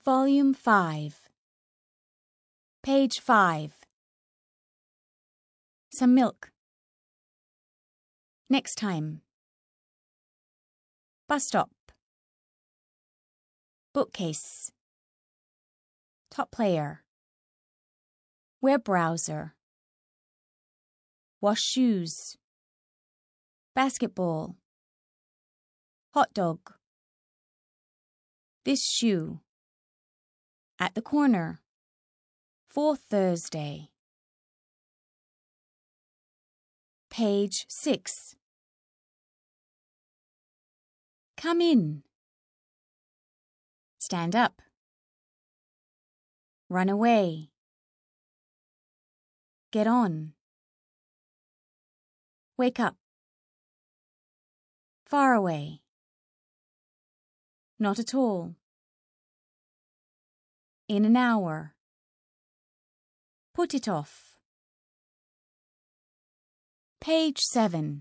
Volume 5. Page 5. Some milk. Next time. Bus stop. Bookcase. Top player. Web browser. Wash shoes. Basketball. Hot dog. This shoe. At the corner. Fourth Thursday. Page 6. Come in. Stand up. Run away. Get on. Wake up. Far away. Not at all. In an hour. Put it off. Page 7.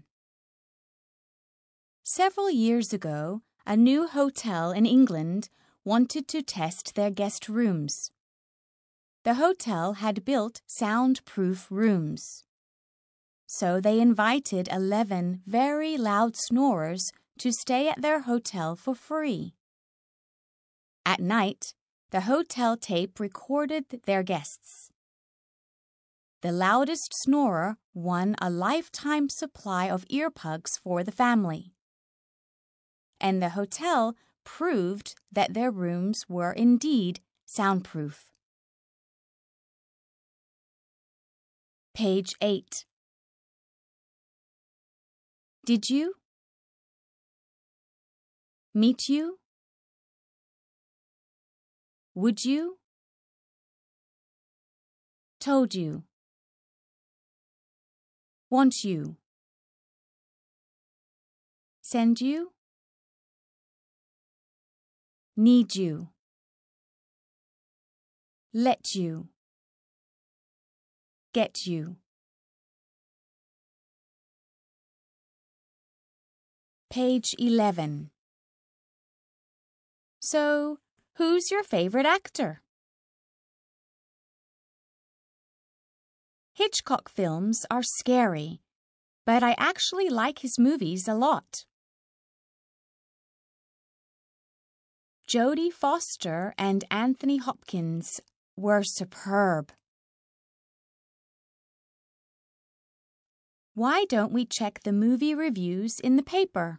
Several years ago, a new hotel in England wanted to test their guest rooms. The hotel had built soundproof rooms. So they invited 11 very loud snorers to stay at their hotel for free. At night, the hotel tape recorded their guests. The loudest snorer won a lifetime supply of earplugs for the family. And the hotel proved that their rooms were indeed soundproof. Page 8. Did you? Meet you? Would you? Told you. Want you. Send you. Need you. Let you. Get you. Page 11. So, who's your favorite actor? Hitchcock films are scary, but I actually like his movies a lot. Jodie Foster and Anthony Hopkins were superb. Why don't we check the movie reviews in the paper?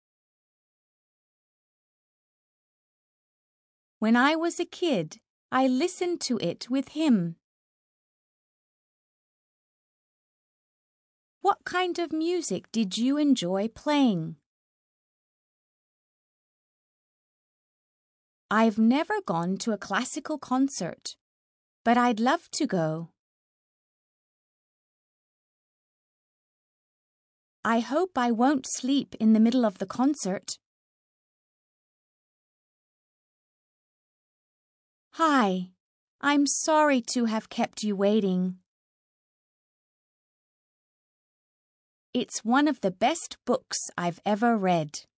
When I was a kid, I listened to it with him. What kind of music did you enjoy playing? I've never gone to a classical concert, but I'd love to go. I hope I won't sleep in the middle of the concert. Hi, I'm sorry to have kept you waiting. It's one of the best books I've ever read.